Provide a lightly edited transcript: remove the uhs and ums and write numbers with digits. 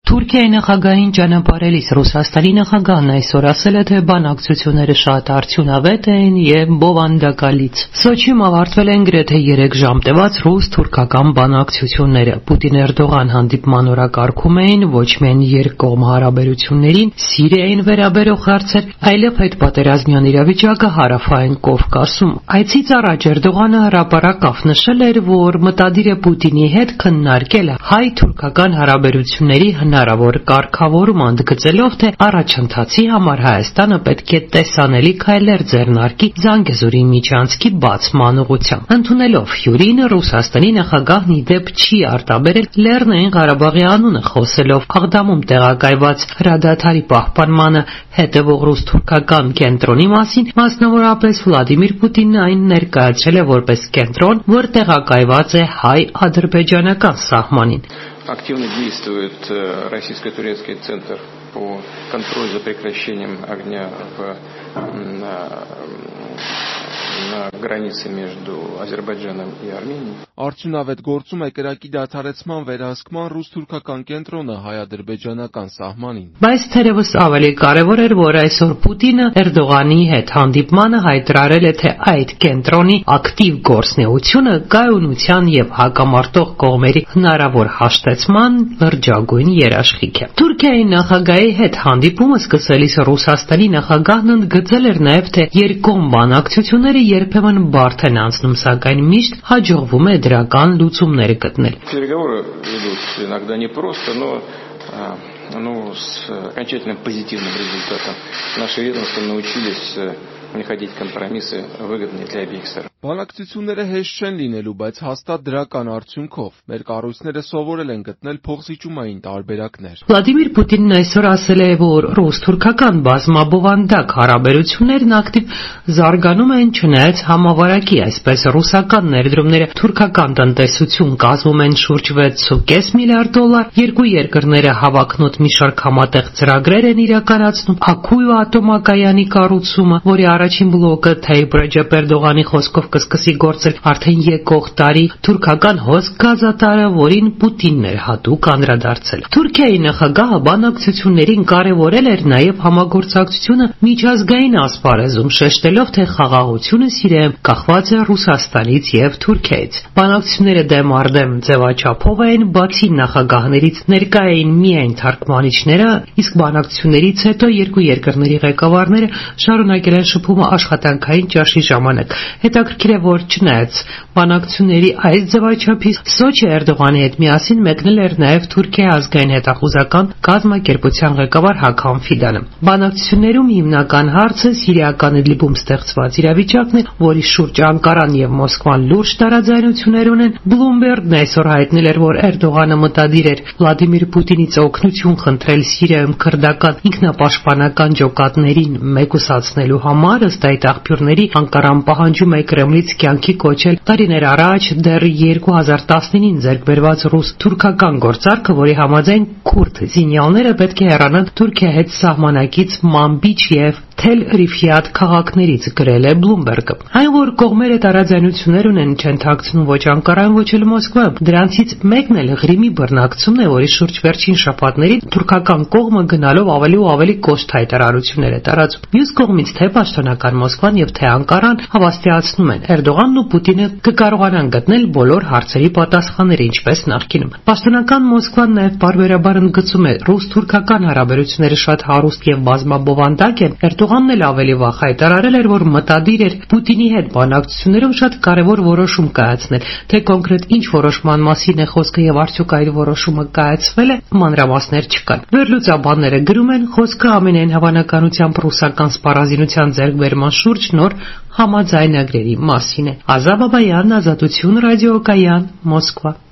Թուրքիայի նախագահին ճանապարհելիս Ռուսաստանի նախագահն այսօր ասել է, թե բանակցությունները շատ արդյունավետ են եւ բովանդակալից։ Սոչիում ավարտվել են գրեթե 3 ժամ տևած ռուս-թուրքական բանակցությունները։ Պուտին-Էրդողան հանդիպման օրակարգում էին ոչ միայն երկկողմ հարաբերություններին, Սիրիային վերաբերող հարցեր, այլև հետպատերազմյան իրավիճակը հարավային Կովկասում։ Այցից առաջ Էրդողանը հրապարակավ նշել էր, որ մտադիր է Պուտինի հետ քննարկել հայ-թուրքական հարաբերությունների հնարավոր կարգավորում, ընդգծելով, թե առաջընթացի համար Հայաստանը պետք է տեսանելի քայլեր ձեռնարկի Զանգեզուրի միջանցքի բացման ուղղությամբ։ Ընդունելով հյուրին, Ռուսաստանի նախագահն ի դեպ չի արտաբերել Լեռնային Ղարաբաղի անունը, խոսելով Աղդամում տեղակայված հրադադարի պահպանմանը հետևող ռուս-թուրքական կենտրոնի մասին, մասնավորապես Վլադիմիր Պուտինն այն ներկայացրել է որպես կենտրոն, որ տեղակայված է հայ-ադրբեջանական սահմանին։ Активно действует российско-турецкий центр по контролю за прекращением огня на границе между Азербайджаном и Арменией. Արդյունավետ գործում է կրակի դադարեցման վերահսկման ռուս-թուրքական կենտրոնը հայ-ադրբեջանական սահմանին։ Բայց թերևս ավելի կարևոր էր, որ այսօր Պուտինը Էրդողանի հետ հանդիպմանը հայտարարել է, թե այդ կենտրոնի ակտիվ գործունեությունը կայունության եւ հակամարտող կողմերի հնարավոր հաշտեցման լրջագույն երաշխիք է։ Թուրքիայի նախագահի հետ հանդիպումը սկսելիս Ռուսաստանի նախագահն ընդգծել էր նաեւ, թե երկկողմ բանակցությունները երբեմն բարդ են անցնում, սակայն միշտ հաջողվում է դրական луцумներ գտնել։ Переговоры идут иногда непросто, но с окончательным позитивным результатом. Наши ведомства научились находить компромиссы, выгодные для обеих сторон. Բանակցությունները հեշտ չեն լինելու, բայց հաստատ դրական արդյունքով։ Մեր կառույցները սովորել են գտնել փոխզիջումային տարբերակներ։ Վլադիմիր Պուտինն այսօր ասել է, որ ռուս-թուրքական բազմաբովանդակ հարաբերություններն ակտիվ զարգանում են, չնայած համավարակի, այսպես ռուսական ներդրումները թուրքական տնտեսություն կազմում են շուրջ $6.5 միլիարդ, երկու երկրները հավակնոտ մի շարք համատեղ ծրագրեր են իրականացնում, Աքույո ատոմակայանի կառուցումը, որի առաջին բլոկը Թայիպ Ռեջեփ Էրդողանի խոսքով կսկսի գործել արդեն եկող տարի, թուրքական հոսք գազատարը, որին Պուտինն էր հատուկ անդրադարձել։ Թուրքիայի նախագահը բանակցություններին կարևորել էր նաև համագործակցությունը միջազգային ասպարեզում, շեշտելով, թե խաղաղությունը Սիրիայում կախված է Ռուսաստանից եւ Թուրքիայից։ Բանակցությունները դեմ առ դեմ ձևաչափով էին, բացի նախագահներից ներկա էին միայն թարգմանիչները, իսկ բանակցություններից հետո երկու երկրների ղեկավարները շարունակել են շփումը աշխատանքային ճաշի ժամանակ։ Հետաքրքիր է, որ չնայած բանակցությունների այս ձևաչափի, Սոչի Էրդողանի հետ միասին մեկնել էր նաև Թուրքիայի ազգային հետախուզական կազմակերպության ղեկավար Հաքան Ֆիդանը։ Բանակցություններում հիմնական հարցը Սիրիական Իդլիբում ստեղծված իրավիճակն է, որի շուրջ Անկարան եւ Մոսկվան լուրջ տարաձայնություններ ունեն։ Բլումբերգն այսօր հայտնել էր, որ Էրդողանը մտադիր էր Վլադիմիր Պուտինից օգնություն խնդրել Սիրիայում քրդական ինքնապաշտպանական ջոկատներին մեկուսացնելու համար, ըստ այդ աղբյուրների, Անկարան պահանջում է Կրեմլից կյանքի կոչել տարիներ առաջ դեռ 2019-ին ձեռք բերված ռուս-թուրքական գործարքը, որի համաձայն քուրդ զինյալները պետք է հեռանան Թուրքիայի հետ սահմանակից Մանբիչ եւ Թել Ռիֆիաթ քաղաքներից, գրել է Բլումբերգը։ Այն, որ կողմերը տարաձայնություններ ունեն, չեն թաքցնում ոչ Անկարան, ոչ էլ Մոսկվայում։ Դրանցից մեկն էլ Ղրիմի բռնակցումն է, որի շուրջ վերջին շաբաթներին թուրքական կողմը գնալով ավելի ու ավելի կոշտ հայտարարություններ է տարածում։ Մյուս կողմից թե պաշտոնական Մոսկվան եւ թե Անկարան հավաստիացնում են, Էրդողանն ու Պուտինը կկարողանան գտնել բոլոր հարցերի պատասխանները, ինչպես նախկինում։ Պաշտոնական Մոսկվան նաեւ բարբերաբար ընդգծում է, ռուս-թուրքական հարաբերությունները շատ հարուստ եւ բազմաբովանդակ են։ Էրդողանն էլ ավելի վաղ հայտարարել էր, որ մտադիր էր Պուտինի հետ բանակցություններում շատ կարևոր որոշում կայացնել, թե կոնկրետ ինչ որոշման մասին է խոսքը եւ արդյոք այդ որոշումը կայացվել է, մանրամասներ չկան։ Վերլուծաբանները գրում են, խոսքը ամենայն հավանականությամբ ռուսական սպառազինության ձեռքբերման շուրջ նոր համաձայնագրերի մասին է։ Ազա Բաբայան, Ազատություն ռադիոկայան, Մոսկվա։